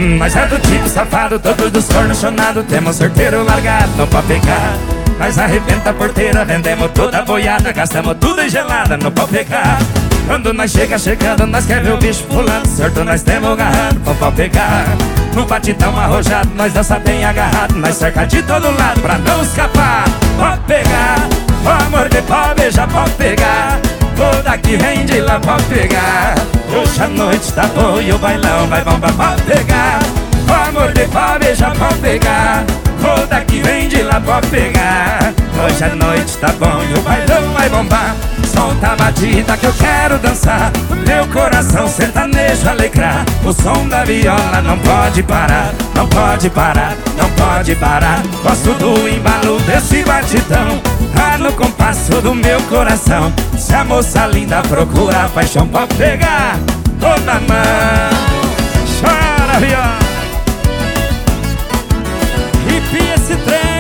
Nós é do tipo safado, todos dos cornos chonados. Temos sorteiro largado, não pode pegar. Nós arrebenta a porteira, vendemos toda a boiada. Gastamos tudo gelada, não pode pegar. Quando nós chegando, nós quer ver o bicho pulando. Sorto nós temos agarrado, não pode pegar. No batidão arrojado, nós dança bem agarrado. Nós cerca de todo lado pra não escapar. Pode pegar, o amor de pau beija, pode pegar. O daqui vem de lá, pode pegar. Hoje a noite tá boa e o bailão vai bombar, pode pegar. O amor de pau beija, pode pegar. O daqui vem de lá, pode pegar. Hoje a noite tá bom e o bailão vai bombar. Solta a batida que eu quero dançar. Meu coração sertanejo alegrar. O som da viola não pode parar. Não pode parar, não pode parar. Gosto do embalo desse batidão. Ah, no compasso do meu coração. Se a moça linda procura a paixão, pode pegar toda mão. Chora, viola. Arrepia esse trem.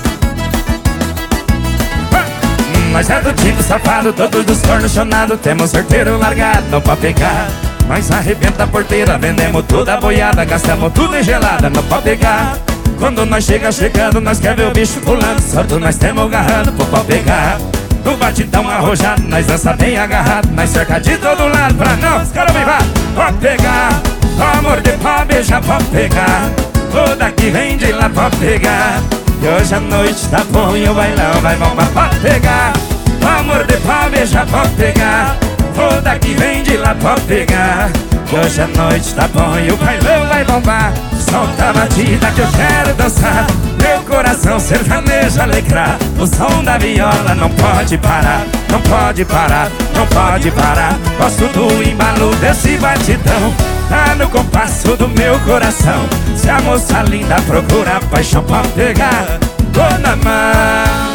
Nós é do tipo safado, todos dos cornos chonados. Temos sorteiro largado, não pode pegar. Nós arrebenta a porteira, vendemos toda a boiada. Gastamos tudo em gelada, não pode pegar. Quando nós chegando, nós quer ver o bicho pulando. Sorto nós temos agarrado, pode pegar. No batidão arrojado, nós dança bem agarrado. Nós cerca de todo lado pra não, os caras vem vá. Pode pegar, o amor de pau beija, pode pegar. O daqui vem de lá, pode pegar. E hoje a noite tá bom e o bailão vai bombar, pode pegar. O amor de pau beija, pode pegar. O daqui vem de lá, pode pegar. E hoje a noite tá bom e o bailão vai bombar. Solta a batida que eu quero dançar. Meu coração sertanejo alegrar. O som da viola não pode parar. Não pode parar, não pode parar. Gosto do embalo desse batidão. Tá no compasso do meu coração. Se a moça linda procura a paixão, pode pegar. Tô na mão.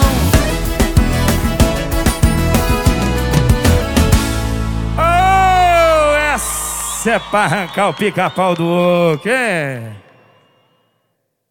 Oh, essa é pra arrancar o pica-pau do oco, é?